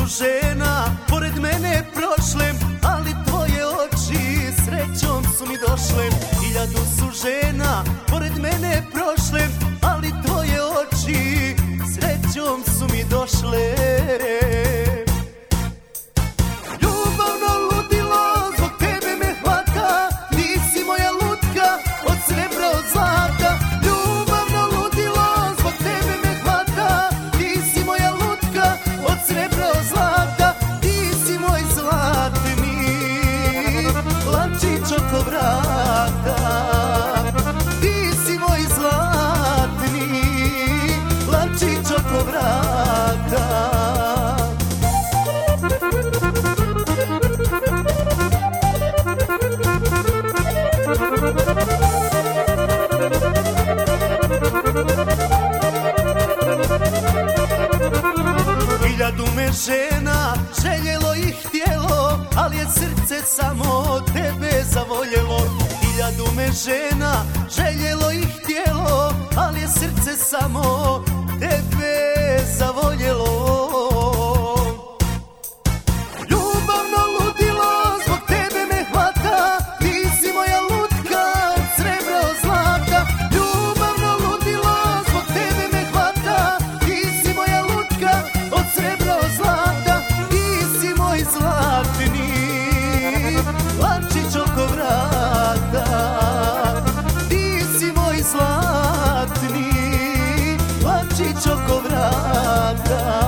su žena pored mene prošle, ali tvoje oči srećom su mi došle. 1000 su žena pored mene prošle, ali tvoje oči srećom su mi došle. Ljubavno ludilo zbog tebe me hvata, ti si moja lutka od srebra, od zlata. Ljubavno ludilo zbog tebe me hvata, ti si moja lutka od srebra, od zlata. Ti si moj zlatni lančić oko vrata. Ti si moj zlatni lančić oko vrata. Hiljadu me žena željelo i htjelo, ali je srce samo tebe zavoljelo. 1000 me žena željelo i htjelo, ali je srce samo tebe zavoljelo. Ljubavno ludilo zbog tebe me hvata, ti si moja lutka od srebra, od zlata. Ljubavno ludilo zbog tebe me hvata, ti si moja lutka od srebra, od zlata. Ti si moj zlatni lančić oko vrata. Ti si moj zlatni lančić oko vrata.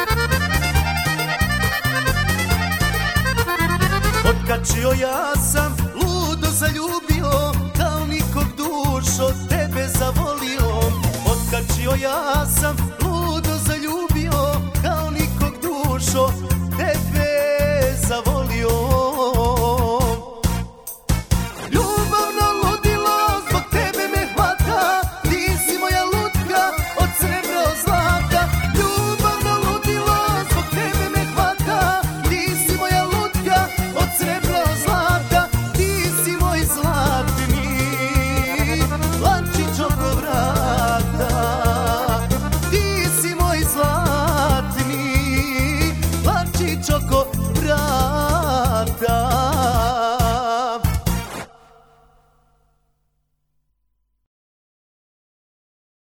Otkačio ja sam